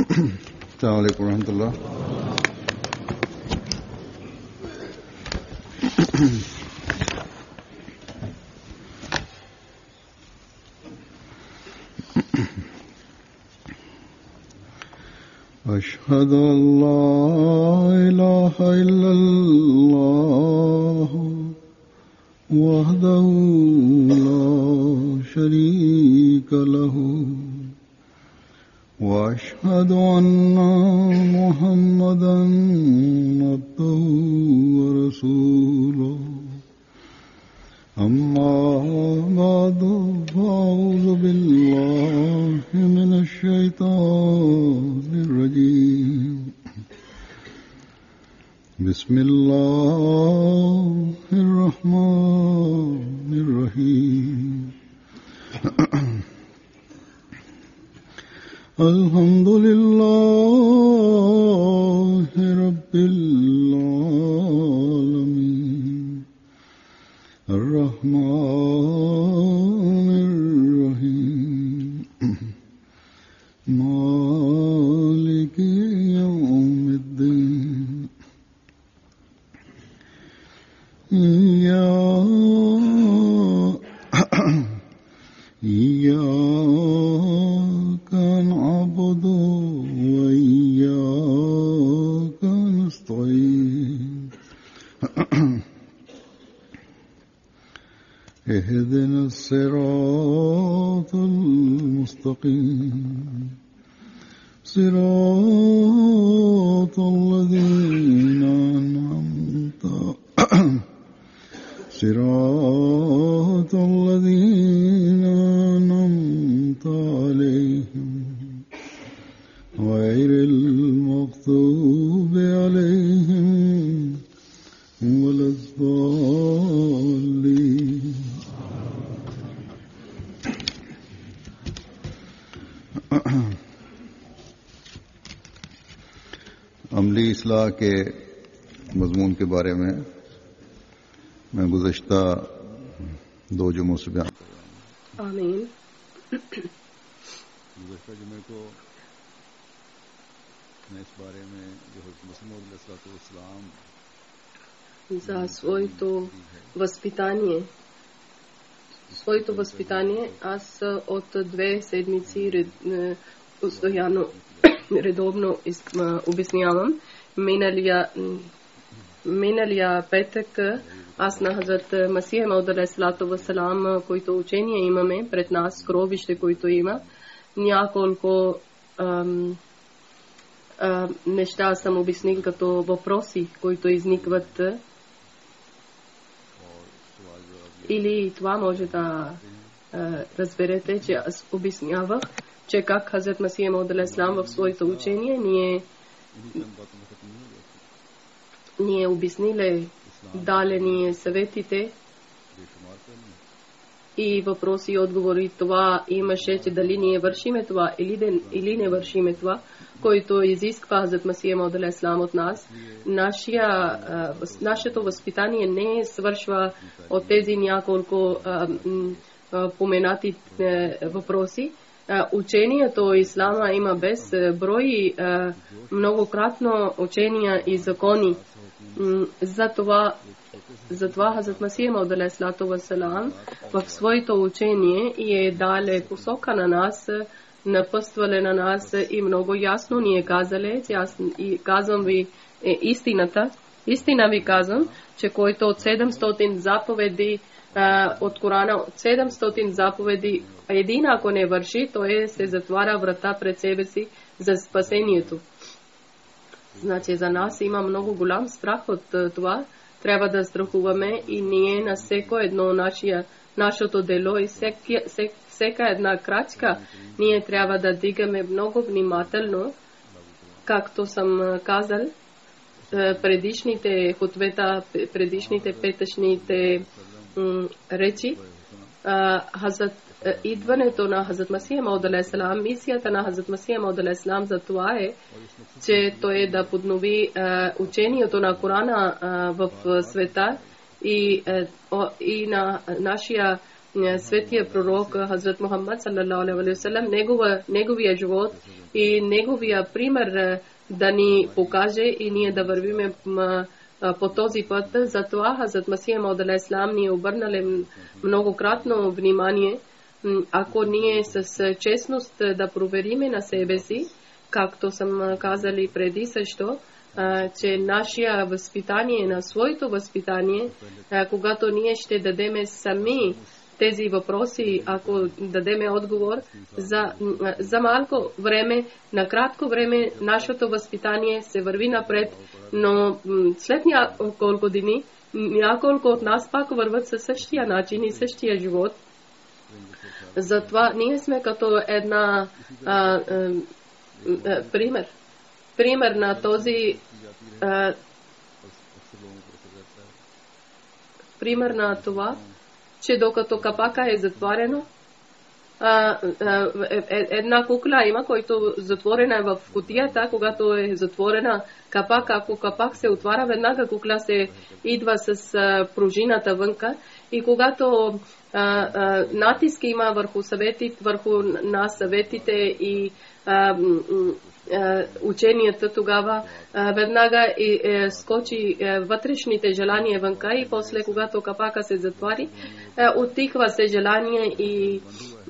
السلام عليكم ورحمة الله. أشهد أن لا إله إلا الله وحده لا شريك له وأشهد أن محمدا عبده ورسوله أما بعد فأعوذ بالله من الشيطان الرجيم بسم الله الرحمن الرحيم الحمد لله رب العالمين الرحمن الرحيم مالك يوم الدين إياك نعبد وإياك نستعين اهدنا الصراط المستقيم صراط الذين أنعمت عليهم غير المغضوب عليهم ولا الضالين. अमली इस्लाह के मजमून के बारे में मैं गुज़श्ता 2 जुमों से बयान कर रहा हूँ। आमीन। गुज़श्ता जुमे को मैं इस बारे में जो हज़रत मसीह मौऊद अलैहिस्सलाम za svoito vaspitanje, аз от 2 седмици постоянно редовно обяснявам. Миналия петък аз на Хазрат Масих Мауд алейхиссалату вассалам, които учения имаме пред нас, гробище, които има, няколко неща съм обяснил като въпроси, които изникват. Или това може да разберете, че аз обяснявах, че как Хазрат Масих Мауд алейхиссалам в своето учение ние обяснили, дали ни съветите и въпроси и отговори. Това имаше, че дали ние вършиме това или не вършиме това, който изисква Хазрат Масих Мауд алейхиссалам от нас. Нашето възпитание не свършва от тези няколко поменати въпроси. Учението Ислама има без брой многократно учения и закони. Затова Хазрат Масих Мауд алейхиссалату вассалам в своето учение е дале посока на нас, напъствале на нас и много ясно ни е казале, че аз казвам ви истината. Истина ви казвам, че който от 700 заповеди от Корана, от 700 заповеди един ако не върши, той се затваря врата пред себе си за спасението. Значи за нас има много голям страх от това. Трябва да страхуваме и ние на всеко едно нашето дело и всека една крачка ние трябва да дигаме много внимателно, както съм казал предишните хутбета, предишните петъчните речи. Идването на Хазрат Масих Мауд алейхиссалам, мисията на Хазрат Масих Мауд алейхиссалам за това е, че той да поднови учението на Корана в света и на нашия светия пророк Хазрат Мухаммад саллалаху алейхи ва саллям, неговия живот и неговия пример да ни покаже и ние да вървиме по този път. Затова Хазрат Масих Мауд алейхиссалам ни обърнали многократно внимание, ако ние с честност да провериме на себе си, както съм казали преди също, че нашия възпитание, на своето възпитание, когато ние ще дадеме сами тези въпроси, ако дадеме отговор за малко време, на кратко време, нашето възпитание се върви напред, но след няколко години, няколко от нас пак върват със същия начин и същия живот. Затова ние сме като една пример на този пример на това, че докато капака е затворено, една кукла има, който затворена е в кутията, когато е затворена капак, ако капак се отваря, веднага кукла се идва с пружината вънка и когато натиск има върху нас съветите и ученията, тогава веднага скочи вътрешните желания вънка и после, когато капака се затвори, оттиква се желание и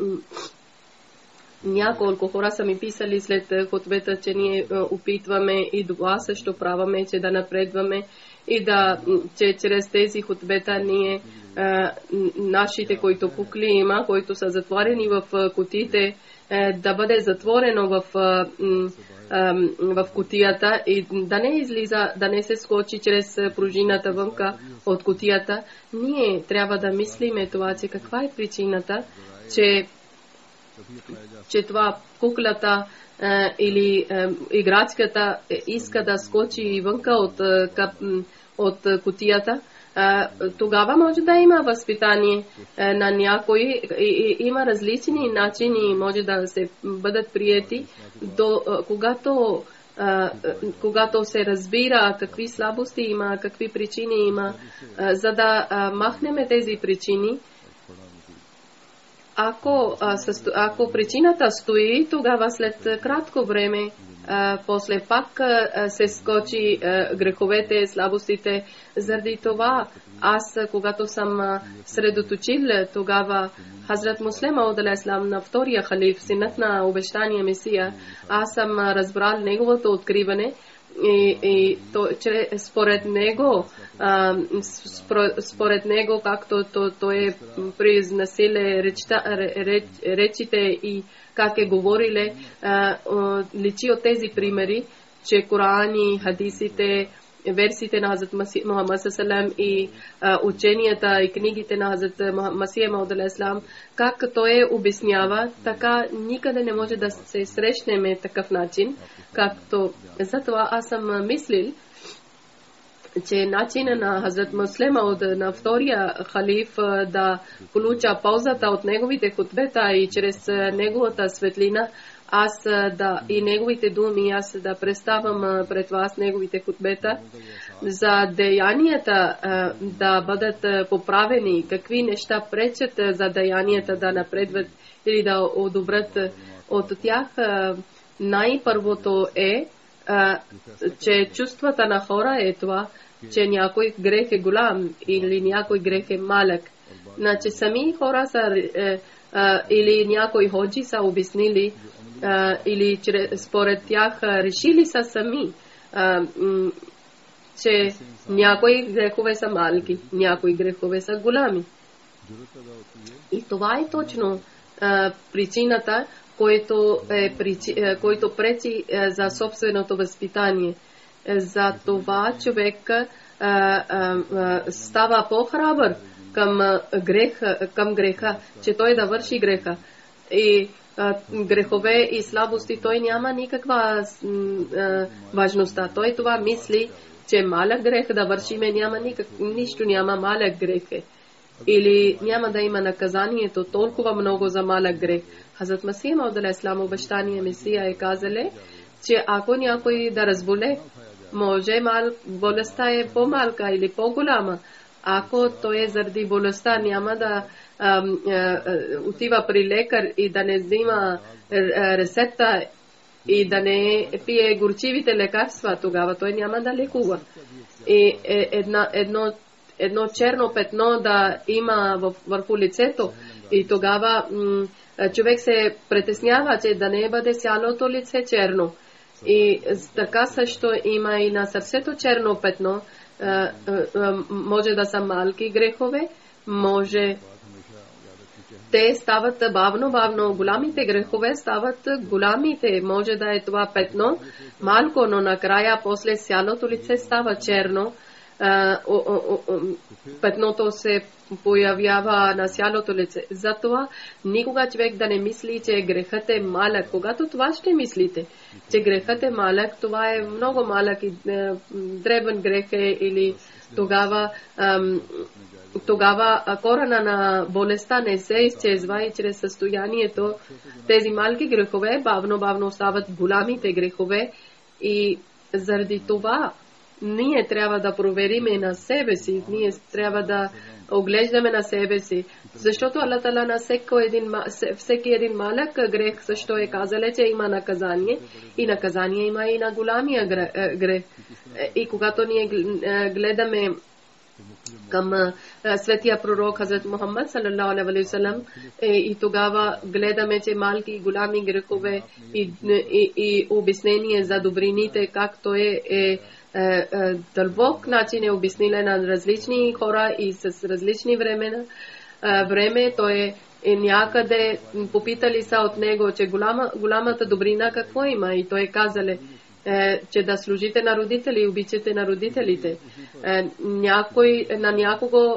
няколко хора са ми писали след хотбета, че ние опитваме и това също праваме, че да напредваме и че чрез тези хотбета ние нашите, които кукли има, които са затворени в кутиите, да бъде затворено в кутията и да не излиза, да не се скочи чрез пружината вънка от кутията. Ние трябва да мислиме това, че каква е причината, че това куклата или играчката иска да скочи вънка от кутията. Тогава може да има възпитание на някои и има различни начини, може да се бъдат приети, когато се разбира какви слабости има, какви причини има, за да махнем тези причини. Ако причината стои, тогава след кратко време, после пак се скочи греховете, слабостите. Заради това аз, когато съм средоточил, тогава Хазрат Муслим Мауд алейхиссалам, на втория халиф, синът на обещания Месия, аз съм разбрал неговото откриване и според него, както той е произнасиле речите и как е говориле, личи от тези примери, че Корани, хадисите, версите на Хазрат Мухаммад саллаллаху и ученията и книгите на Хазрат Масих Мауд алейхиссалам, как той обяснява, така никъде не може да се срещнем такъв начин, както затова аз съм мислил, че начинът на Хазрат Муслим Мауд, на втория халиф, да получа ползата от неговите хутбета и чрез неговата светлина, и неговите думи, аз да представям пред вас неговите хутбета, за деянията да бъдат поправени, какви неща пречат за деянията да напредват или да одобрят от тях. Най-първото е, че чувствата на хора е това, че някой грех е голям или някой грех е малък. Значи сами хора са или някои ходжи са обяснили или според тях решили са сами, че някои грехове са малки, някои грехове са голями. И това е точно причината, който пречи за собственото възпитание. За това човек става по-храбър към греха, че той да върши греха. И грехове и слабости той няма никаква важността. Той това мисли, че малък грех да вършиме, нищо няма малък грех. Или няма да има наказанието толкова много за малък грех. Хазрат Масих Мауд алейхиссалам, обещания Месия, е казале, че ако някой да разболе, може болестта е по-малка или по-голяма. Ако той е заради болестта, няма да отива при лекар и да не взима рецепта и да не пие горчивите лекарства, тогава той няма да лекува. И едно черно петно да има върху лицето и тогава човек се притеснява, че да не бъде цялото лице черно. И така също има и на сърцето черно петно. Може да са малки грехове, може те стават бавно, голямите грехове стават голямите. Може да е това петно малко, но накрая после цялото лице става черно. Петното се появява на цялото лице. Затова никога човек да не мисли, че грехът е малък. Когато това ще мислите, че грехът е малък, това е много малък и дребен грех е, или тогава корена на болестта не се изчезва и чрез състоянието тези малки грехове бавно стават голямите грехове и заради това ние трябва да провериме на себе си, ние трябва да оглеждаме на себе си, защото Аллах Таала на всеки един малък грех също е казал, че има наказание и наказание има и на голямия грех. И когато ние гледаме към светия пророк Хазрат Мухаммад салалаху алейхи ва саллям и тогава гледаме, че малки и голями грехове и обяснение за добрините, както е дълбок начин е обяснила на различни хора и с различни време той е някъде попитали са от него, че голямата добрина какво има, и той казале, че да служите на родители и обичате на родителите. На някого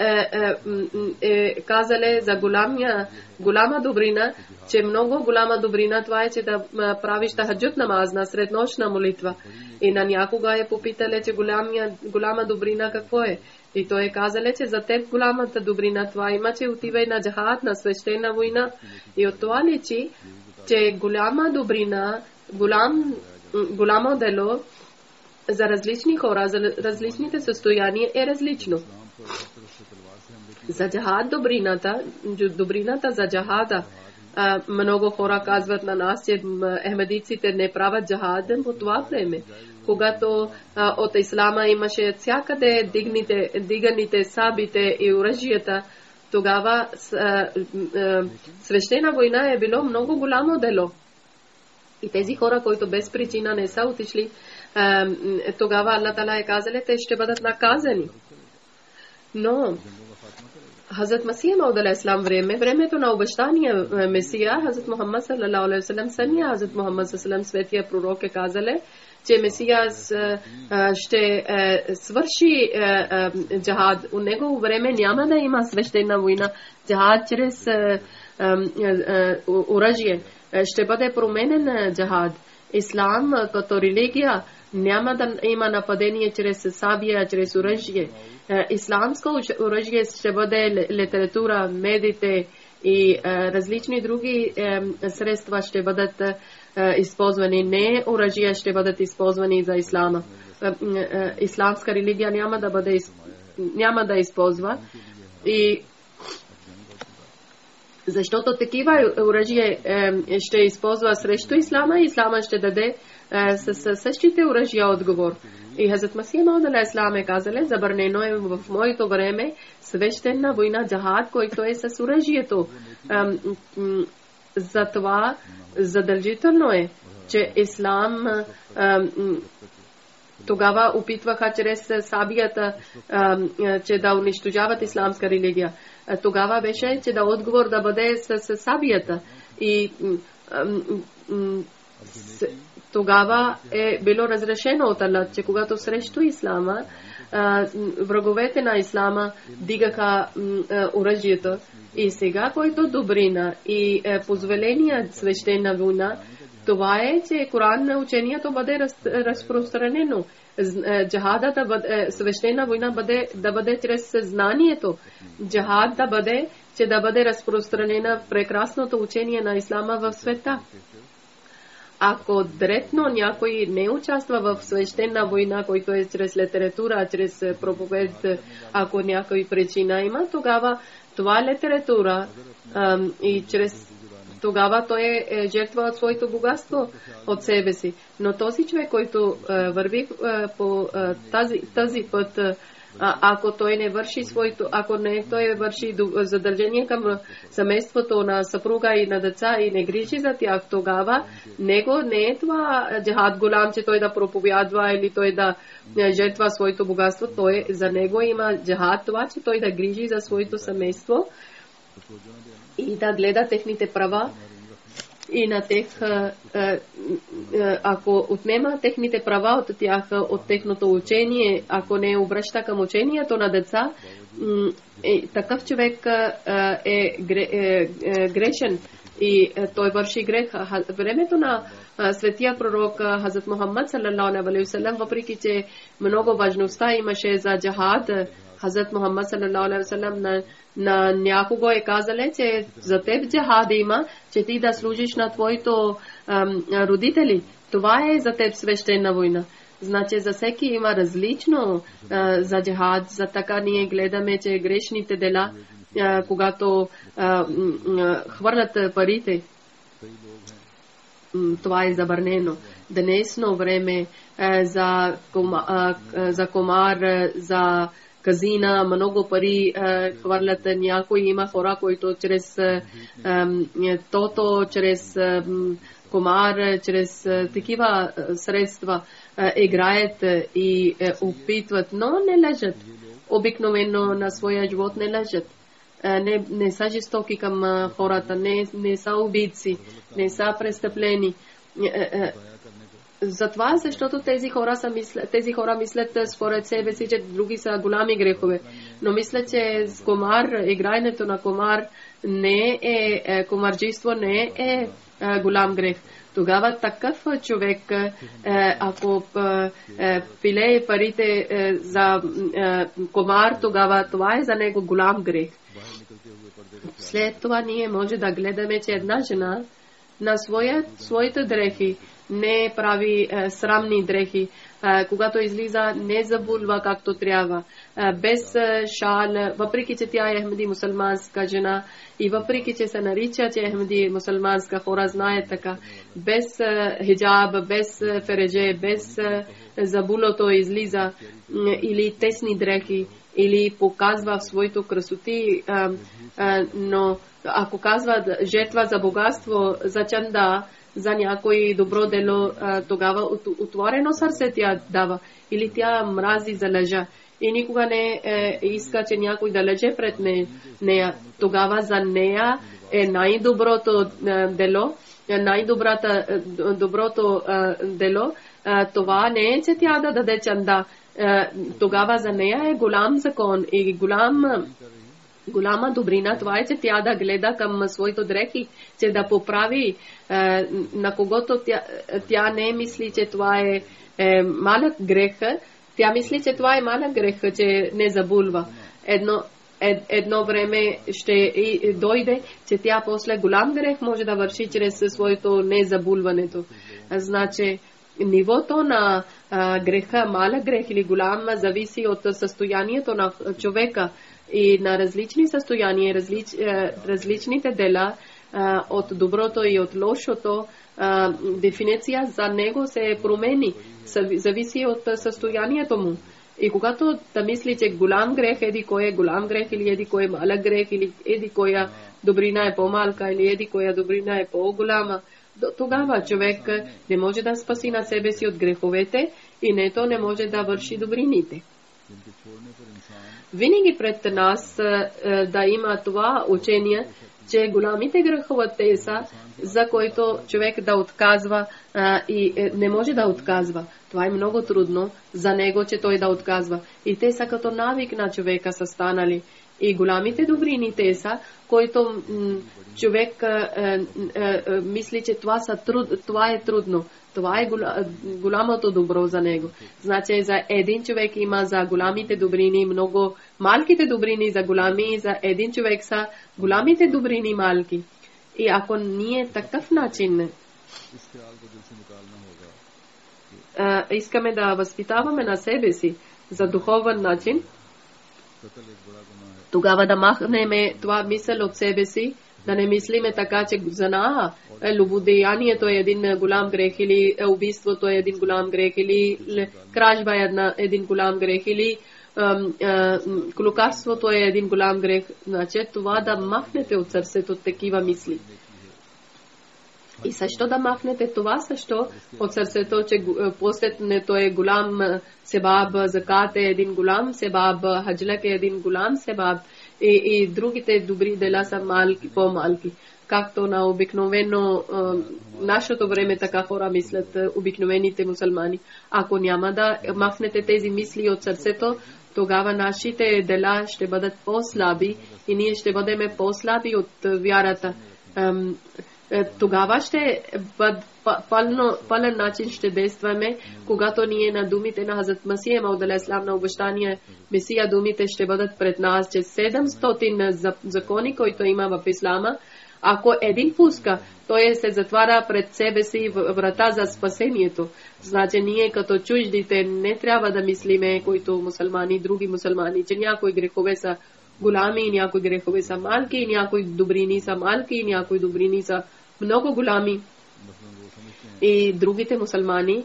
казале за голяма добрина, че много голяма добрина това е, че да правиш тахаджуд намаз на среднощна молитва. И на някога е попитале, че голяма добрина какво е. И той е казале, че за теб голямата добрина това има, че отивай на джахад, на свещена война. И от това личи, че голяма добрина, голямо дело за различни хора, за различните състояния е различно. За джахад добрината за джахада. Много хора казват на нас, че ахмедиците не правят джахад по това време. Когато от ислама имаше всякъде диганите сабите и оръжията, тогава свещена война е било много голямо дело. И тези хора, които без причина не са отишли, тогава Аллах Таала е казал, те ще бъдат наказани. Но Хазрат Масия Мауд алейхиссалам времето на обещания Месия, Хазрат Мухаммад салалаху алейхи ва саллям, самия Хазрат Мухаммад салалаху светия пророк е казале, че Месия ще свърши джахад. У негово време няма да има свещена война. Джахад чрез оръжие. Ще бъде променен джахад. Ислам като религия няма да има нападение чрез сабия, чрез оръжие. Исламско оръжие ще бъде литература, медите и различни други средства ще бъдат използвани. Не оръжия ще бъдат използвани за ислама. Исламска религия няма да използва. И защото такива оръжие ще използва срещу ислама, ислама ще даде с същите оръжия отговор. И Хазрат Масия Мауд алейхиссалам е казале, забранено е в моето време свещена война джахад, който е с оръжието. Затова задължително е, че ислам тогава опитваха чрез сабията, че да унищожават исламска религия. Тогава беше, че да отговор да бъде с сабията. И тогава е било разрешено от Аллах, че когато срещу ислама, враговете на ислама дигаха оръжието. И сега, който добрина и позволение свещена война, това е, че Коран на учението бъде разпространено. Джахада свещена война да бъде чрез знанието. Джахад да бъде разпространена прекрасното учение на ислама в света. Ако директно някой не участва в свещена война, който е чрез литература, чрез проповед, ако някой причина има, тогава това е литература и чрез тогава той жертва от своето богатство от себе си. Но този човек, който върви по тази път, ако той не върши своето, ако не той върши задължение към семейството на съпруга и на деца и не грижи за тях, тогава него не е това джихад голям, че той да проповядва или той да жертва своето богатство. Той за него има джихад това, че той да грижи за своето семейство и да гледа техните права. И на тех, ако отнема техните права от тях, от техното учение, ако не обръща към учението на деца, такъв човек е грешен и той върши грех. Времето на светия пророк Хазрат Мухаммад саллаллаху алейхи ва саллям, въпреки че много важността имаше за джихад, Хазрат Мухаммад саллаллаху алейхи ва саллям на някого е казале, че за теб джихад има, че ти да служиш на твоите родители. Това е за теб свещена война. Значи за всеки има различно за джихад. За така ние гледаме, че грешните дела, когато хвърлят парите, това е забранено. Днесно време за комар, за казина, много пари хвърлят. Някои има хора, които чрез тото, чрез комар, чрез такива средства играят и опитват, но не лежат. Обикновено на своя живот не лежат. Не са жестоки към хората, не са убийци, не са престъплени. Затова, защото тези хора мислят според себе си, че други са голями грехове. Но мисля, че с комар, игрането на комар не е комарджийство, не е голям грех. Тогава такъв човек, ако пилее парите за комар, тогава това е за него голям грех. След това ние може да гледаме, че една жена на своите дрехи не прави срамни дрехи, когато излиза не забулва както трябва, без шал, въпреки че тя е Ахмеди мусулманска жена и въпреки че се нарича, че е Ахмеди мусулманска, хора знаят така, без хиджаб, без фередже, без забулото излиза или тесни дрехи, или показва в своето красоти, но ако казва жертва за богатство, за чанда, за някой добро дело, тогава отворено сърце тя дава. Или тя мрази за лъжа. И никога не иска, че някой да лъже пред нея. Тогава за нея е най-доброто дело, доброто дело. Това не е, че тя да даде чанда. Тогава за нея е голям закон и голяма добрина. Това е, че тя да гледа към своите дрехи, че да поправи на когото тя не мисли, че това е малък грех. Тя мисли, че това е малък грех, че не забулва. Едно време ще дойде, че тя после голям грех може да върши чрез своето незабулването. Значи нивото на греха, малък грех или голям, зависи от състоянието на човека и на различни състояния, различните дела, от доброто и от лошото. Дефиниция за него се промени, зависи от състоянието му. И когато да мисли, че голям грех еди кой е голям грех, или еди кой е малък грех, или еди коя добрина е по-малка, или еди коя добрина е по-голяма, тогава човек не може да спаси на себе си от греховете и нето не може да върши добрините. Винаги пред нас да има това учение, че голямите грехове те са, за който човек да отказва и не може да отказва. Това е много трудно за него, че той да отказва. И те са като навик на човека са станали. И голямите добрини те са, които човек мисли, че това е трудно. Това е голямото добро за него. Значи за един човек има за голямите добрини много, малките добрини за голями, и за един човек са голямите добрини малки. И ако ние такъв начин искаме да възпитаваме на себе си за духовен начин, Тогава да махнеме това мисъл от себе си, да не мислиме така, че зана любодеянието е един голям грех, или убийството е един голям грех, или кражба е един голям грех, или клюкарството е един голям грех. Значи това да махнете от сърцето такива мисли. И също да махнете това също от сърцето, че постенето е голям себаб, закат е един голям себаб, хаджлек е един голям себаб и другите добри дела са малки, по-малки. Както на обикновено нашето време така хора мислят, обикновените мусулмани. Ако няма да махнете тези мисли от сърцето, тогава нашите дела ще бъдат по-слаби и ние ще бъдем по-слаби от вярата. Тогава ще пълен начин ще действаме, когато ние на думите на Хазрат Масия Мауд алейхиссалам на обещания Месия, думите ще бъдат пред нас, че 700 закони, които има в Ислама, ако един пуска, той се затваря пред себе си врата за спасението. Значи ние като чуждите не трябва да мислиме, които мусулмани, други мусулмани, че някои грехове са голями, някои грехове са малки, някои добрини са малки, някои добрини са много голями. И другите мусулмани,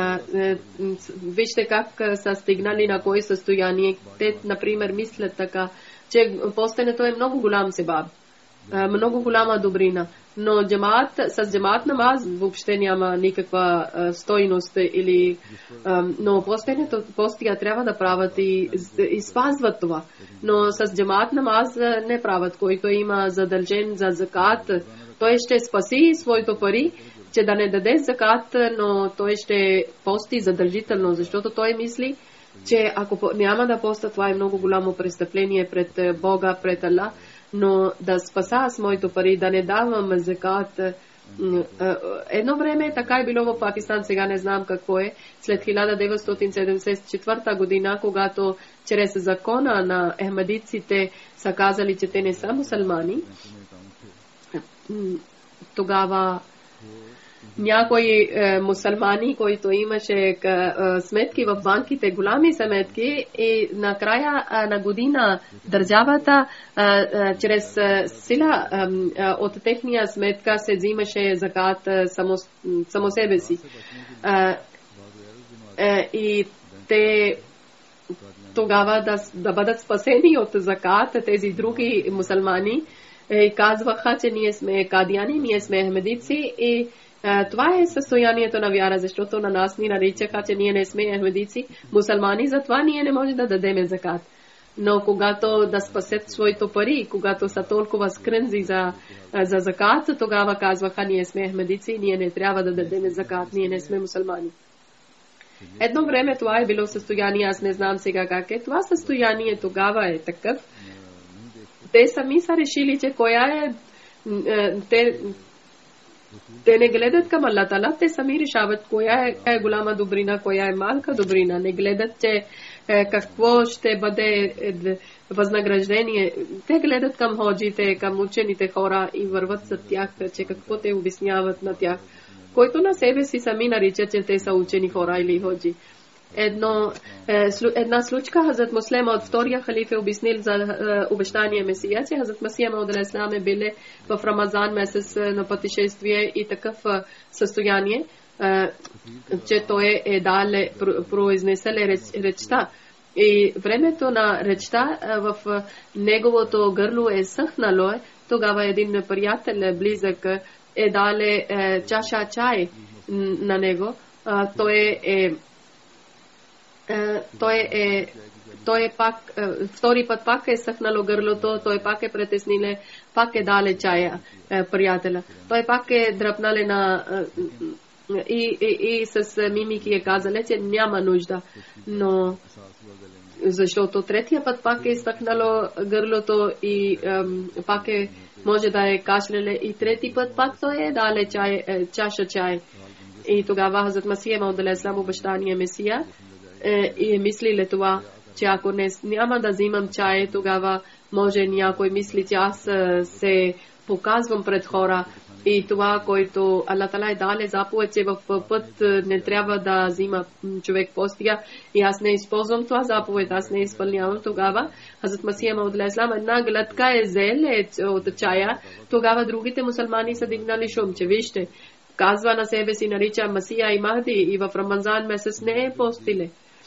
вижте как са стигнали на кое състояние. Те, например, мислят така, че постенето е много голям себаб, много голяма добрина. Но с джамаат намаз въобще няма никаква стойност, но постия трябва да правят и спазват това. Но с джамаат намаз не правят, който има задължен за закат. Той ще спаси своето пари, че да не даде закат, но той ще пости задължително, защото той мисли, че ако няма да поста, това е много голямо престъпление пред Бога, пред Аллах. Но да спаса с моето пари, да не давам закат. Едно време така е било в Пакистан, сега не знам какво е. След 1974 година, когато чрез закона на ахмадиците са казали, че те не са мусулмани, тогава някои мусулмани, които имаше сметки в банките, голями сметки, и накрая на година държавата чрез сила от техния сметка се взимаше закат само себе си. И те тогава да бъдат спасени от закат, тези други мусулмани, и казваха, че ние сме кадияни, ние сме ахмедици, и това е състоянието на вяра, защото на нас ни наричаха, че ние не сме ахмедици, мусулмани, затова ние не можем да дадем закат. Но когато да спасят своето пари, когато са толкова скрънзи за закат, тогава казваха, ние сме ахмедици, ние не трябва да дадем закат, ние не сме мусулмани. Едно време това е било състояние, аз не знам сега как е. Това състояние тогава е такъв. Те сами са решили, че коя е... Те не гледат към Аллах Тала, те сами решават коя е голяма добрина, коя е малка добрина. Не гледат, че какво ще бъде възнаграждение. Те гледат към ходжите, към учените хора и върват за тях, че какво те обясняват на тях. Който на себе си сами наричат, че те са учени хора или ходжи. Една случка, Хазрат Муслема от втория халиф е обяснил за обещания Месия, че Хазрат Масия Мауд алейхиссалам е биле в Рамазан месец на пътешествие и такъв състояние, че той е дале произнесел речта. И времето на речта в неговото гърло е съхнало. Тогава един приятел близък е дале чаша чай на него. Той пак втори път пак е съхнало гърлото, той пак е притесниле, пак е дале чая приятеля. Той пак е дръпнале на и с мимики е казале, че няма нужда. Но защото третия път пак е съхнало гърлото и пак е може да е кашлеле, и трети път пак той е дале чаша чай. И тогава Хазрат Масия Мауд алейхиссалам обещания Месия и мислили това, че ако няма да взимам чай, тогава може някой мисли, че аз се показвам пред хора. И това, който Аллах Таала е дал заповед, че в път не трябва да взима човек постига, и аз не използвам това заповед, аз не изпълнявам, тогава Хазрат Масия Мауд алейхиссалам една глътка взел от чая, тогава другите мусулмани са дигнали шум, че вижте, казва на себе си, нарича Масия и Махди, и в Рамазан месец не е постиле.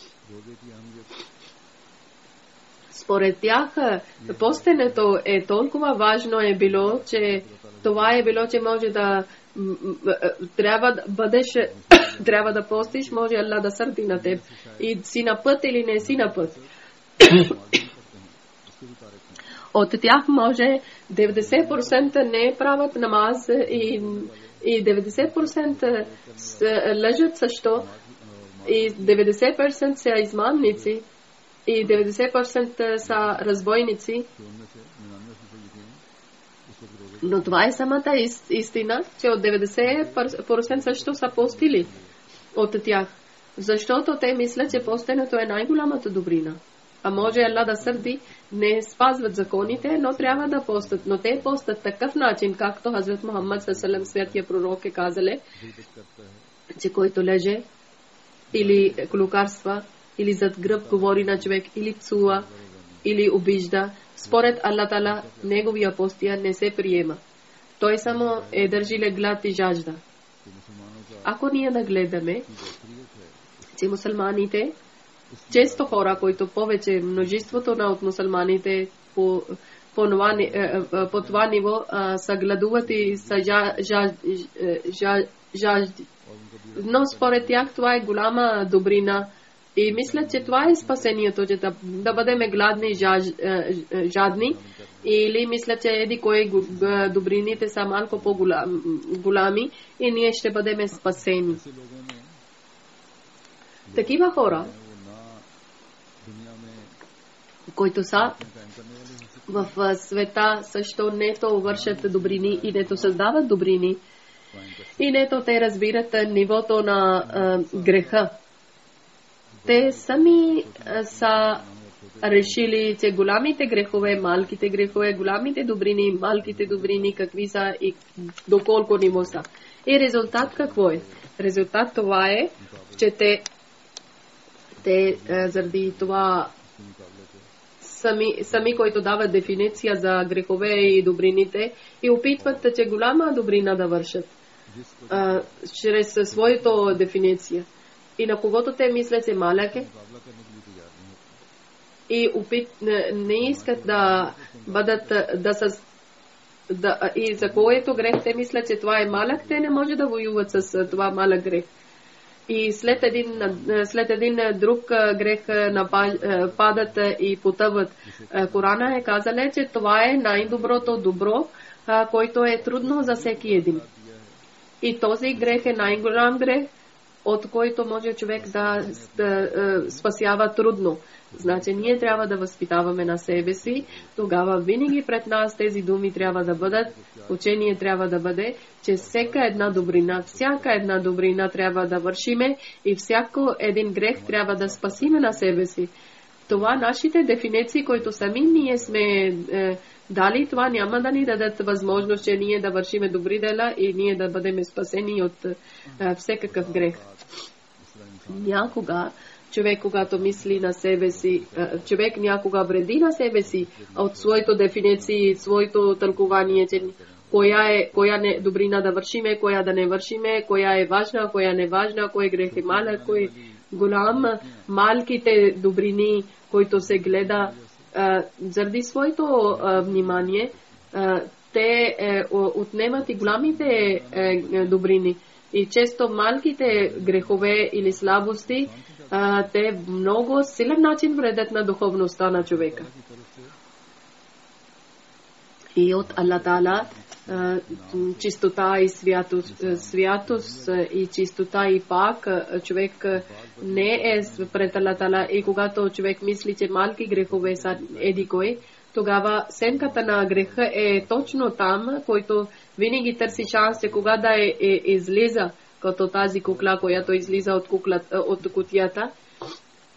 Според тях, постенето е толкова важно е било, че това е било, че може да трябва да бъдеш, трябва да постиш, може Аллах да сърди на теб. И си на път или не си на път. От тях може 90% не правят намаз и 90% лъжат също, и 90% са измамници, и 90% са разбойници. Но това е самата истина, че от 90% също са постили от тях. Защото те мислят, че постенето е най-голямата добрина. А може Аллах да сърди, не спазват законите, но трябва да постат. Но те постат такъв начин, както Хазрат Мухаммад саллаллаху святия пророк е казали, че който леже или клюкарства, или зад гръб говори на човек, или псува, или обижда, според Аллах Таала неговия постия не се приема. Той само държи глад и жажда. Ако ние нагледаме, че мусулманите, често хора, които повече множеството от мусулманите по това ниво са гладуват и са жажди. Но според тях това е голяма добрина. И мисля, че това е спасението, че да бъдем гладни и жадни. Или мисля, че еди кои добрините са малко по-голями и ние ще бъдем спасени. Такива хора, които са в света, също нето вършат добрини и нето създават добрини. И нето те разбират нивото на греха. Те сами са решили, че голямите грехове, малките грехове, голямите добрини, малките добрини, какви са и доколко ниво са. И резултат какво е? Резултат това е, че те заради това сами, които дават дефиниция за грехове и добрините, и опитват, че голяма добрина да вършат чрез своята дефиниция. И на когото те мислят, че малък е, и не искат да бъдат и за което грех те мислят, че това е малък, те не може да воюват с това малък грех. И след един друг грех падат и потъват. Корана е казала, че това е най-доброто добро, който е трудно за всеки един. И този грех е най-голям грех, от който може човек да спасява трудно. Значи ние трябва да възпитаваме на себе си, тогава винаги пред нас тези думи трябва да бъдат, учение трябва да бъде, че всяка една добрина трябва да вършиме и всяко един грех трябва да спасиме на себе си. Това нашите дефиниции, които сами ние сме дали, това няма да ни дадат възможност, че ние да вършиме добри дела и ние да бъдем спасени от всекакъв грех. Някога човек, когато мисли на себе си, човек някога вреди на себе си от своето дефиниции, своето тълкование, че коя не добрина да вършиме, коя да не вършиме, коя е важна, коя не важна, кой грех е малък, кой голям. Малките добрини, които се гледа заради своето внимание, те отнемат и голямите добрини. И често малките грехове или слабости, те много силен начин вредят на духовността на човека. И от Аллах Таала чистота и святост и чистота и пак човек не е пред Аллах Таала. И когато човек мисли, че малки грехове са еди кой, тогава сенката на греха е точно там, който винаги търси шанс, че кога да излиза, като тази кукла, която излиза от кутията.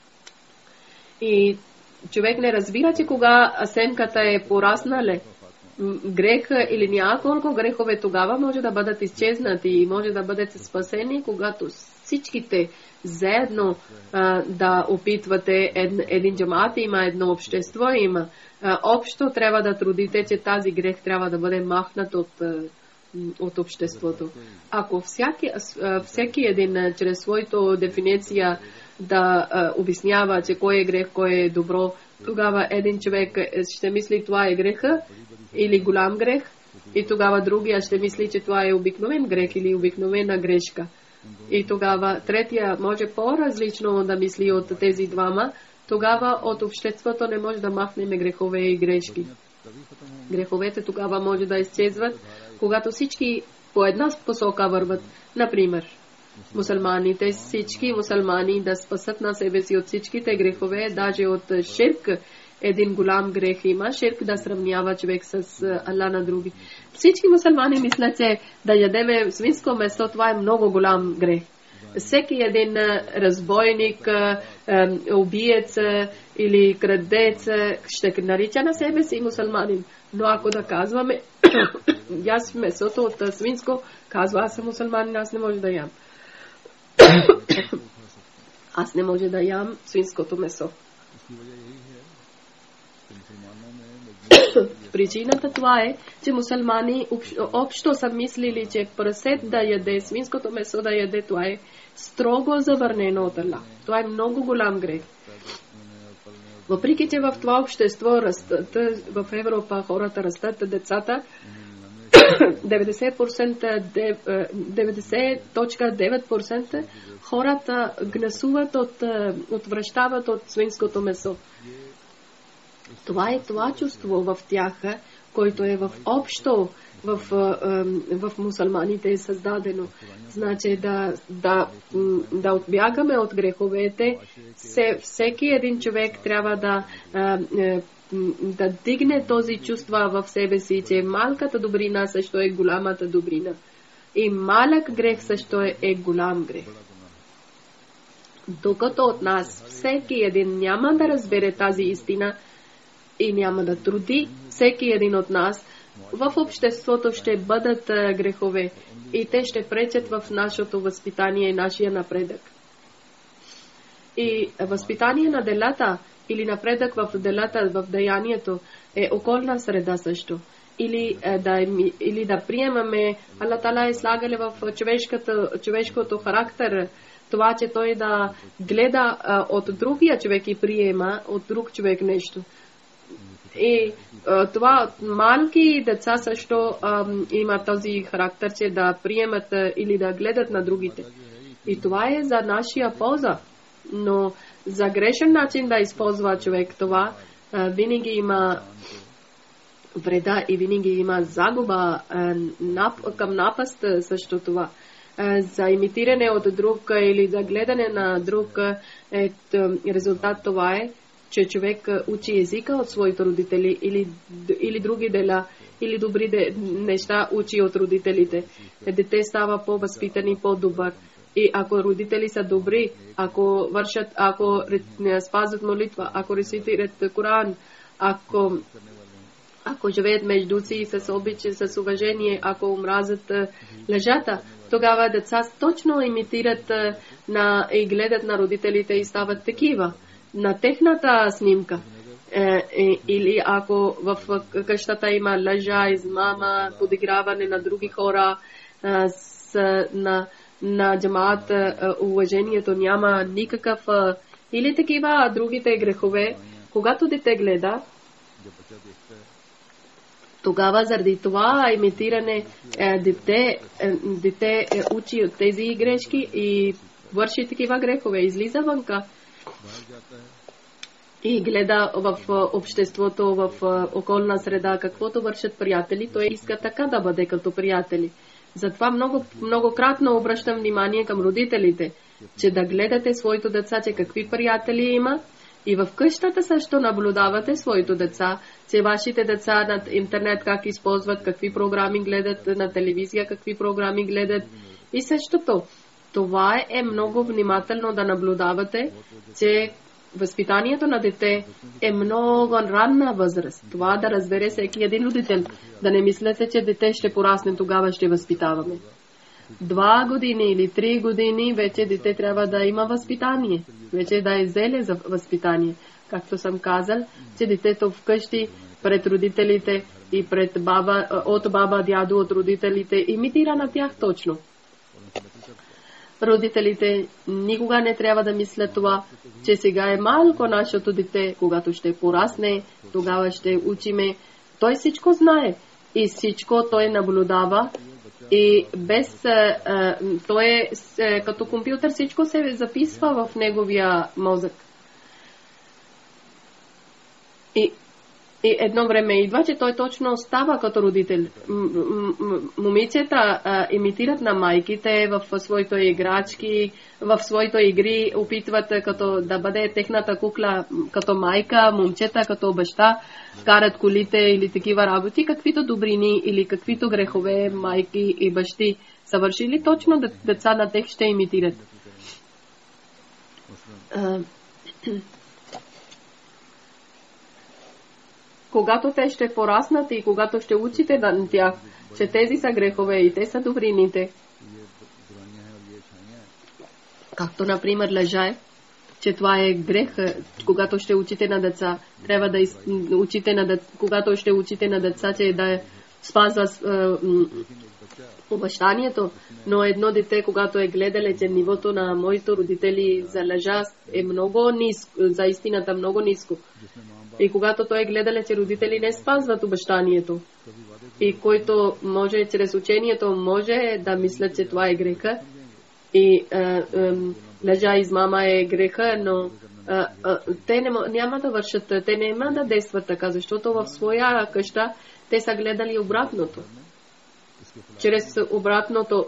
И човек не разбира, че кога сенката е пораснала грех или няколко грехове тогава може да бъдат изчезнати и може да бъдат спасени, когато всичките заедно да опитвате един джамат, има едно общество, има общо трябва да трудите, че тази грех трябва да бъде махнат от обществото. Ако всеки един чрез своето дефиниция да обяснява, че кой е грех, кой е добро, тогава един човек ще мисли това е греха или голям грех и тогава другия ще мисли, че това е обикновен грех или обикновена грешка. И тогава третия може по-различно да мисли от тези двама, тогава от обществото не може да махнем грехове и грешки. Греховете тогава може да изчезват, когато всички по една посока върват. Например, мусулманите, всички мусулмани да спасат на себе си от всичките грехове, даже от ширк. Един голям грех има, ширк да сравнява човек с Аллах на други. Всички мусулмани мислят, че да ядеме свинско месо, това е много голям грех. Всеки един разбойник, убиец или крадец ще нарича на себе си мусулманин. Но ако да казваме, аз месото от свинско, казва, аз съм мусулманин, аз не може да ям. Аз не може да ям свинското месо. Причината това е, че мусулмани общо са мислили, че прасет да яде, свинското месо да яде, това е строго забранено от Аллах. Това е много голям грех. Въпреки, че в това общество растат, в Европа хората растат, децата, 90.9% хората гнасуват отвръщават от свинското месо. Това е това чувство в тях, който е в общо в мусулманите е създадено. Значи да отбягаме от греховете, всеки един човек трябва да дигне този чувства в себе си, че малката добрина също е голямата добрина. И малък грех също е голям грех. Докато от нас всеки един няма да разбере тази истина и няма да труди, всеки един от нас в обществото ще бъдат грехове и те ще пречат в нашето възпитание и нашия напредък. И възпитание на делата или напредък в делата, в деянието е околна среда също. Или да приемаме, Аллах Таала е слагали в човешкото характер това, че той да гледа от другия човек и приема от друг човек нещо. И това малки деца също има този характер, че да приемат или да гледат на другите. И това е за нашия полза. Но за грешен начин да използва човек това, винаги има вреда и винаги има загуба към напаст също това. За имитиране от друг или за гледане на друг резултат това е, че човек учи езика от своите родители или други дела, или добри неща учи от родителите. Дете става по-възпитан и по-добър. И ако родители са добри, ако спазват молитва, ако рецитират Коран, ако живеят между си с обич, с уважение, ако омразят лъжата, тогава деца точно имитират и гледат на родителите и стават такива на техната снимка. Или ако в къщата има лъжа, измама, подиграване на други хора, на джамаат уважението няма никакъв, или такива другите грехове, когато дете гледа, тогава заради това имитиране дете учи от тези грешки и върши такива грехове, излиза вънка и гледа в обществото, в околна среда, каквото вършат приятели, той иска така да бъде като приятели. Затова многократно обръщам внимание към родителите, че да гледате своите деца, че какви приятели има, и в къщата също наблюдавате своите деца, че вашите деца на интернет как използват, какви програми гледат, на телевизия какви програми гледат и същото. Това е много внимателно да наблюдавате, че възпитанието на дете е много ранна възраст. Това да разбере всеки един родител. Да не мислете, че дете ще порасне, тогава ще възпитаваме. 2 години или 3 години вече дете трябва да има възпитание. Вече да е зеле за възпитание. Както съм казал, че детето вкъщи пред родителите и пред от баба, дядо, от родителите имитира на тях точно. Родителите никога не трябва да мислят това, че сега е малко нашето дете, когато ще порасне, тогава ще учиме. Той всичко знае и всичко той наблюдава и без той е като компютър, всичко се записва в неговия мозък. И едно време идва, че той точно става като родител. Момичета имитират на майките в своите играчки, в своите игри, опитват като да бъде техната кукла като майка, момчета като баща, карат колите или такива работи, каквито добрини или каквито грехове майки и бащи са вършили, точно деца на тех ще имитират. Когато те ще пораснат и когато ще учите на тях, че тези са грехове и те са добрините. Както, например, лъжа, че това е грех, когато ще учите на деца. Трябва да учите на деца, когато ще учите на деца, че да спазва обещанието. Но едно дете, когато е гледале, че нивото на моите родители за лъжа е много ниско, за истината много ниско. И когато той гледале, че родители не спазват обещанието, и който може чрез учението може да мислят, че това е греха, и лъжа измама е греха, но те няма да вършат, те няма да действат така, защото в своя къща те са гледали обратното. Чрез обратното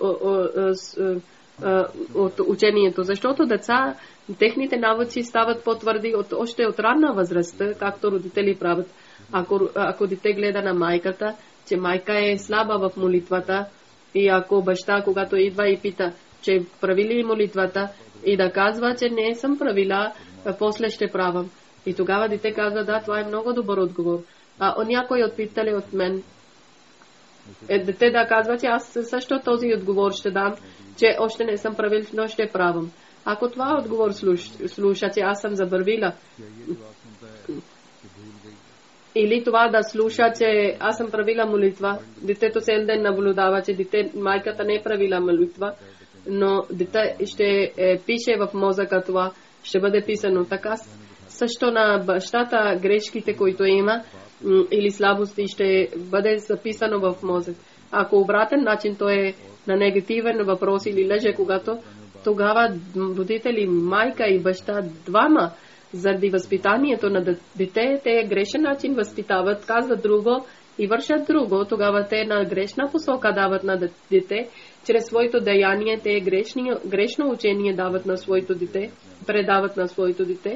от учението, защото деца, техните навици стават по-твърди още от ранна възраст, както родители правят. Ако дете гледа на майката, че майка е слаба в молитвата, и ако баща, когато идва и пита, че прави ли молитвата, и да казва, че не съм правила, после ще правам. И тогава дете казва, да, това е много добър отговор. Някой отпитали от мен, дете да казва, че аз също този отговор ще дам, че още не съм правил, но ще правам. Ако това отговор слуша, че аз съм забървила, или това да слуша, че аз съм правила молитва, детето цял ден наблюдава, че майката не е правила молитва, но дете ще пише в мозъка това, ще бъде писано така. Също на бащата грешките, които има, или слабости, ще бъде записано в мозък. Ако обратен начин той е на негативен въпрос или лъже, когато тогава родители, майка и баща, двама, заради възпитанието на дете, те грешен начин възпитават, казват друго и вършат друго, тогава те на грешна посока дават на дете, чрез своето деяние те грешно учение дават на своето дете, предават на своето дете.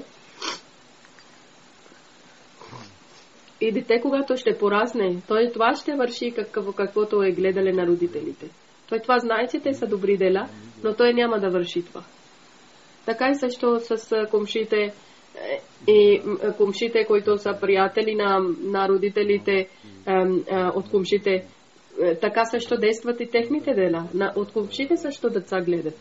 И дете, когато ще порасне, той това ще върши каквото е гледале на родителите. Той това знае, че те са добри дела, но той няма да върши това. Така и също с комшите и комшите, които са приятели на родителите от комшите, така също действат и техните дела. От комшите също деца гледат.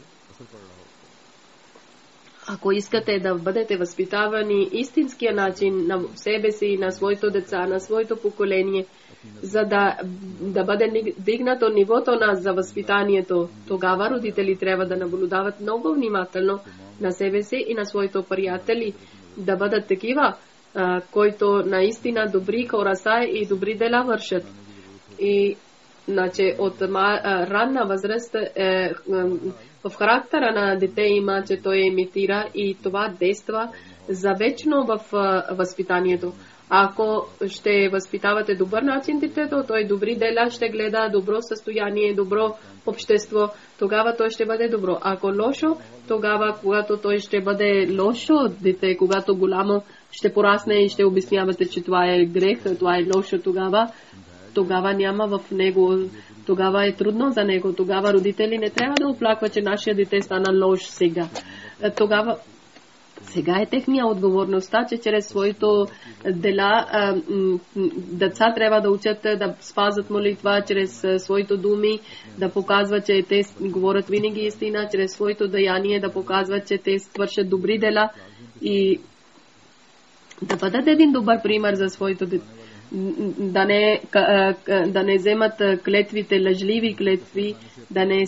Ако искате да бъдете възпитавани истинския начин на себе си, на своето деца, на своето поколение, за да бъде дигнато нивото за възпитанието, тогава родители трябва да наблюдават много внимателно на себе си и на своите приятели, да бъдат такива, които наистина добри хора са и добри дела вършат. И значи от ранна възраст в характера на дете има, че той имитира и това действа завечно в възпитанието. Ако ще възпитавате добър начин детето, той добри дела ще гледа, добро състояние, добро общество, тогава той ще бъде добро. Ако лошо, тогава когато той ще бъде лошо дете, когато голямо ще порасне и ще обяснявате, че това е грех, това е лошо, тогава няма в него, тогава е трудно за него. Тогава родители не трябва да оплакват, че нашия дете стана лош сега. Тогава Сега е техния отговорността, че чрез своето дела деца трябва да учат да спазват молитва, чрез своето думи да показват, че те говорят винаги истина, чрез своето деяние да показват, че те свършат добри дела и да бъдат един добър пример за своето да не вземат клетвите, лъжливи клетви, да не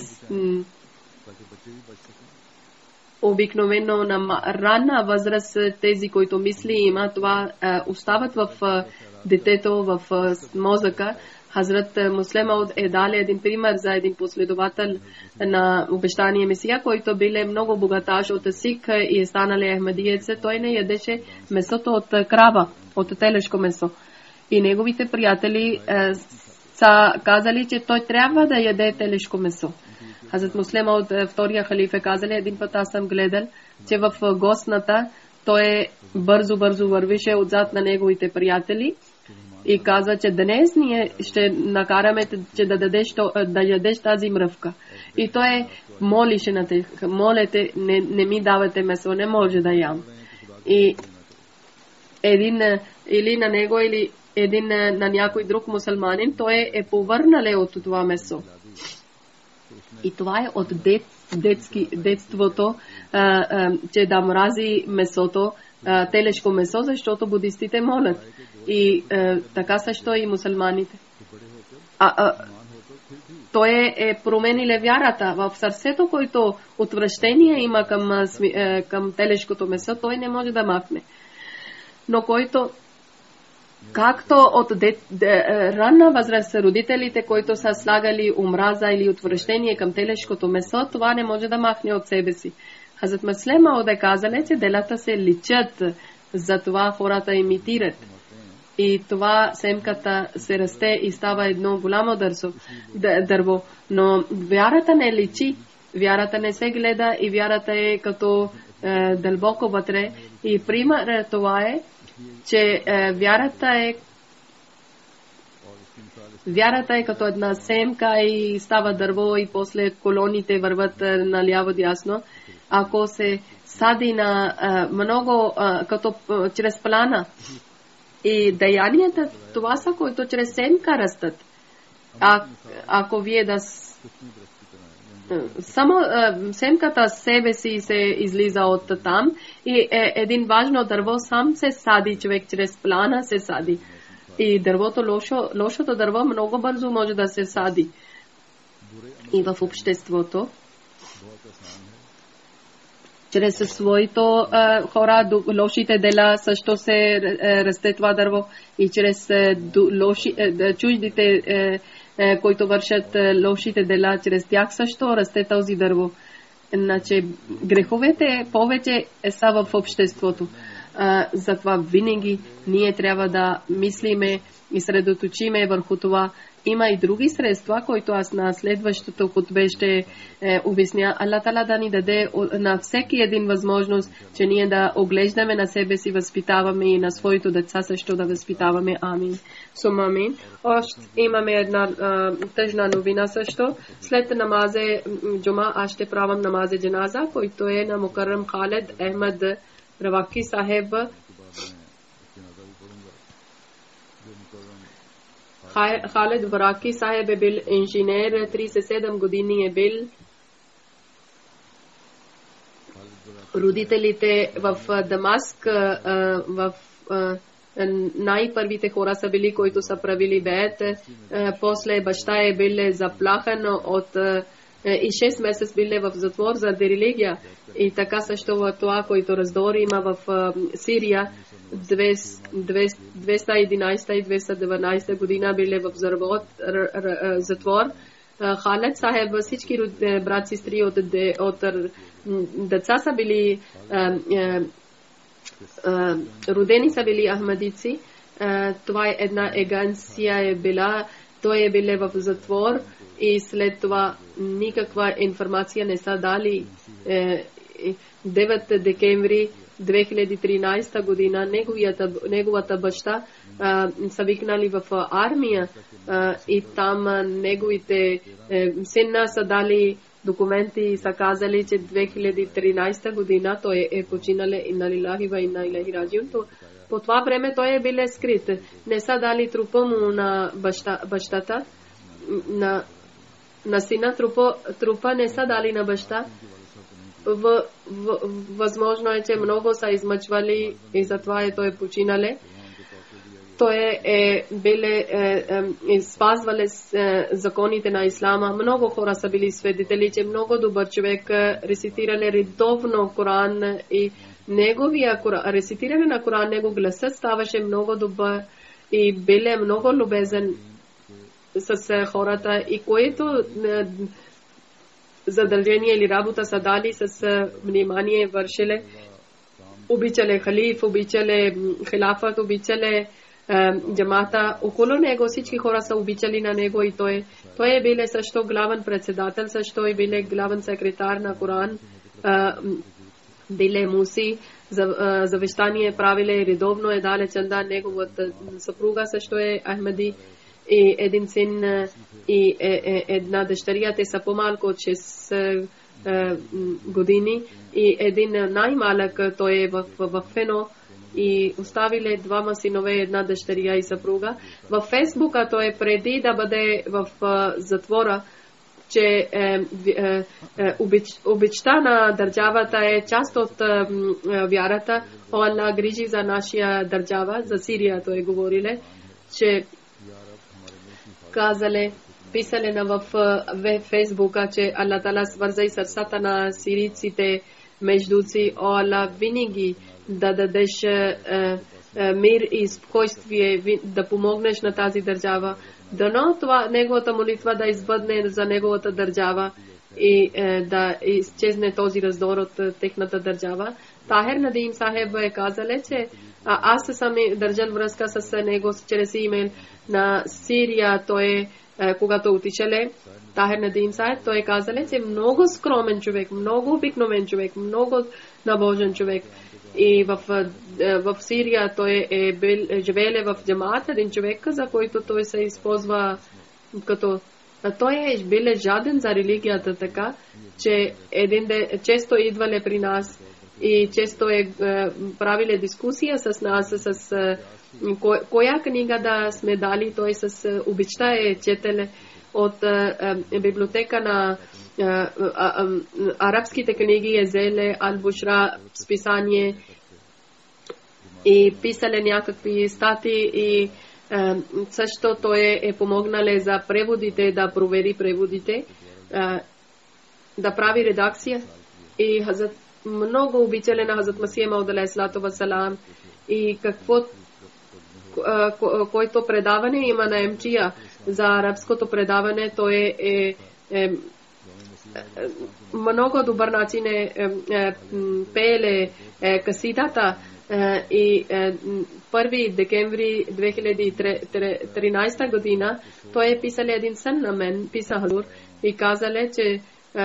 обикновено на ранна възраст тези, които мисли има, това остават в детето, в мозъка. Хазрат Муслим Мауд е дали един пример за един последовател на обещания Месия, който бил много богаташ от сик и е станали ахмадиец. Той не ядеше месото от крава, от телешко месо. И неговите приятели са казали, че той трябва да яде телешко месо. Хазрат Муслим от втория халиф е казали, един път аз съм гледал, че в гостната той бързо вървише отзад на неговите приятели и казва, че днес ние ще накараме, че да ядеш тази мръвка. И той молише на тях, молете, не ми давате месо, не може да ям. И един или на него, или един на някой друг мусулманин, той е повърнале от това месо. И това е от детството, че да мрази месото, телешко месо, защото будистите молят. И така също и мусулманите. Той е промениле вярата в сърцето, който отвращение има към телешкото месо, той не може да махне. Но който както от ранна възраст родителите, които са слагали омраза или отвращение към телешкото месо, това не може да махне от себе си. Хазрат Муслим Мауд е казали, че делата се личат, затова хората имитират. И това семката се расте и става едно голямо дърво. Но вярата не личи, вярата не се гледа и вярата е като дълбоко вътре. И пример това е, че вярата е като една семка и става дърво и после колоните върват наляво дясно. Ако се сади на много, като чрез плана и деянията, това са, които чрез семка растат. Ако вие да само семката себе си се излиза от там и един важно дърво сам се сади, човек чрез плана се сади. И дървото, лошото дърво много бързо може да се сади. И в обществото, чрез своето хора, лошите дела също се расте това дърво и чрез чуждите които вършат лошите дела, чрез тях също расте този дърво. Значи греховете повече са в обществото. Затова винаги ние трябва да мислиме и средоточиме върху това. Има и други средства, които аз на следващото хутбе ще обясня. Аллах Тала да ни даде на всеки един възможност, че ние да оглеждаме на себе си, възпитаваме и на своите деца също да възпитаваме. Амин. Амин. Още имаме една тъжна новина също. След намазе джума аз ще правам намазе джаназа, който е на Мукаррам Халид Ахмад Раваки Сахеб. Халид Вараки Сахеб е бил инженер, 37 години е бил. Родителите в Дамаск, в най-първите хора са били, които са правили беят. После баща е бил заплахан от и 6 месеца били в затвор за религия. И така също това, който раздор има в Сирия, 211 и 212 година били в затвор. Халид Сахеб, всички брат, сестри от деца са били родени са били ахмадици. Това е една агенция е била, той е бил в затвор и след това никаква информация не са дали. 9 декември 2013 година неговата баща са викнали в армия и там неговите сина са дали документи са казали, че 2013 година той е починале инна лилахи ва инна илайхи раджиун. По това време той е бил скрит. Не са дали трупа му на бащата, на сина, трупа не са дали на баща. Възможно е, че много са измъчвали и затова той е починале. Той спазвали законите на ислама. Много хора са били свидетели, че много добър човек рецитирали редовно Коран и неговия рецитиране на Коран, него гласът ставаше много добър и бил много любезен с хората и което задължение или работа са дали с внимание вършиле. Обичале халиф, обичале хилафът, обичале джамата. Около него всички хора са обичали на него и той е бил също главен председател, също е бил главен секретар на Коран, биле муси, завещание правиле редовно е дале чанда, неговата съпруга също е Ахмеди и един син и една дъщеря, те са по-малко от 6 години и един най-малък той е в Фено и оставиле двама синове, една дъщеря и съпруга. В Фейсбука той е преди да бъде в затвора, че обичта на държавата е част от вярата. Аллах грижи за нашия държава, за Сирия той говориле, че казале, писале в Фейсбука, че Аллах Тала свърза и сърцата на сирийците между си. О Аллах, винаги да дадеш мир и спокойствие, да помогнеш на тази държава. Дано това неговата молитва да избъдне за неговата държава и да изчезне този раздор от техната държава. Тахер Надим Сахеб е казале, че аз съм държал връзка с него чрез имейл на Сирия. Той когато отишеле Тахер Надим Сахеб, той казале, че много скромен човек, много обикновен човек, много набожен човек. И в Сирия той живееле в джамаат, един човек, за който той се използва като той е бил жаден за религията, така че често идвале при нас и често правиле дискусия с нас с коя книга да сме дали. Той с обичта четеле от библиотека на арабските книги, Езеле, Ал-Бушра, списание и писале някакви статии и също той е помогнале за преводите, да провери преводите, да прави редакция и много обичале на Хазрат Масия Мауд алейхиссалату вассалам и който предаване има на МЧИА за арабското предаване, той е много добър начин пееле касидата и 1 декември 2013 година той е писал един сън на мен, писал и казале, че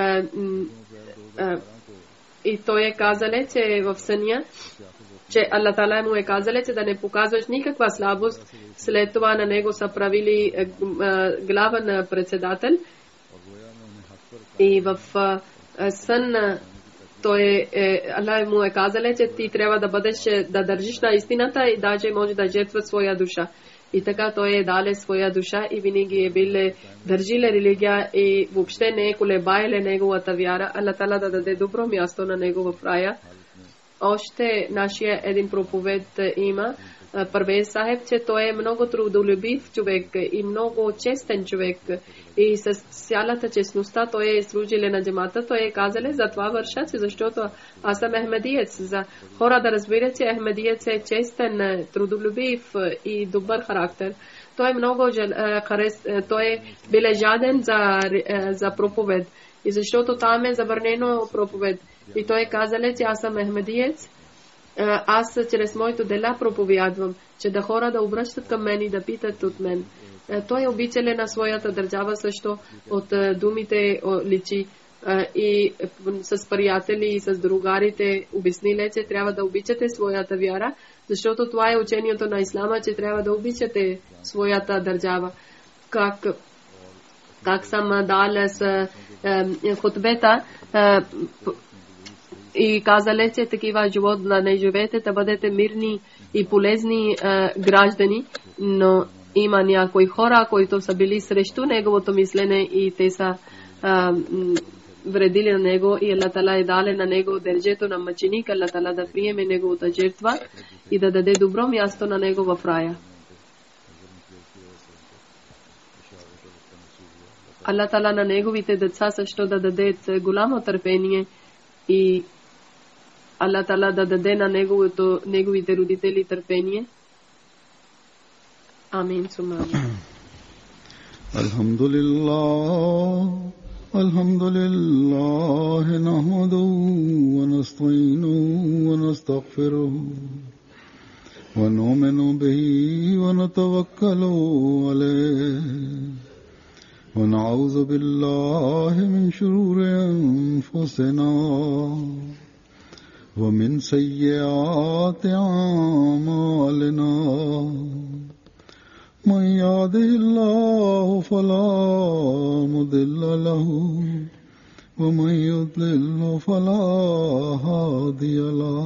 и той е казале, че в съня, че Аллах Тала му е казале, че да не показваш никаква слабост. След това на него са правили главен председател и в сън той Аллах му е казале, че ти трябва да държиш на истината и даже може да жертва своя душа. И така той е дале своя душа и винаги е бил държиле религия и въобще не е колебаеле неговата вяра. Аллах Тала да даде добро място на него в рая. Още нашия един проповед има, Парвез Сахеб, че той е много трудолюбив човек и много честен човек и с цялата честността той е служиле на джамата. Той е казале, за това върша, защото аз съм ахмедиец. За хора да разбират, че ахмедиец е честен, трудолюбив и добър характер. Той е много той е бил жаден за проповед и защото там е забранено проповед. И той е казале, че аз съм ахмедиец. Аз чрез моето дела проповядвам, че да хора да обръщат към мен и да питат от мен. Той е обичале на своята държава също от думите личи и с приятели и с другарите обясниле, че трябва да обичате своята вяра, защото това е учението на ислама, че трябва да обичате своята държава. Как как sam danas хутбета и казали, че такива живот да не живеете, да бъдете мирни и полезни граждани, но има някои хора, които са били срещу неговото мислене и те са вредили на него и Аллах Таала е дали на него държето на мъченик, Аллах Таала да приеме неговата жертва и да даде добро място на него в рая. Аллах Таала на неговите деца също да даде голямо търпение и Аллах Таала да даде на неговите родители търпение. Амин сума амин. Alhamdulillah nahmaduhu wa nasta'inuhu wa nastaghfiruhu wa nu'minu bihi wa natawakkalu alayhi wa na'udhu billahi min shururi anfusina wa min sayyiati a'malina. من يهده الله فلا مضل له ومن يضلل فلا هادي له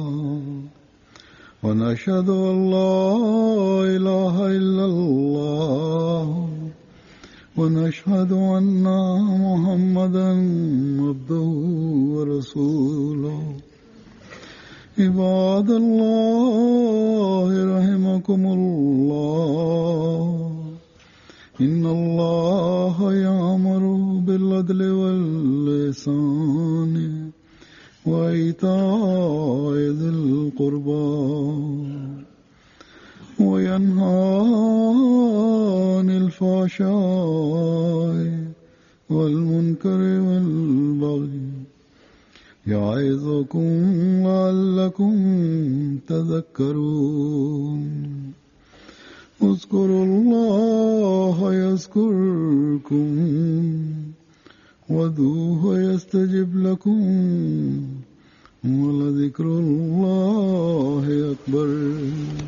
ونشهد أن لا إله إلا الله ونشهد أن محمدا عبده ورسوله. عباد الله رحمكم الله إن الله يأمر بالعدل والإحسان وإيتاء ذي القربى وينهى عن الفحشاء والمنكر والبغي يعظكم لعلكم تذكرون. اذكروا الله يذكركم وادعوه يستجب لكم ولذكر الله أكبر.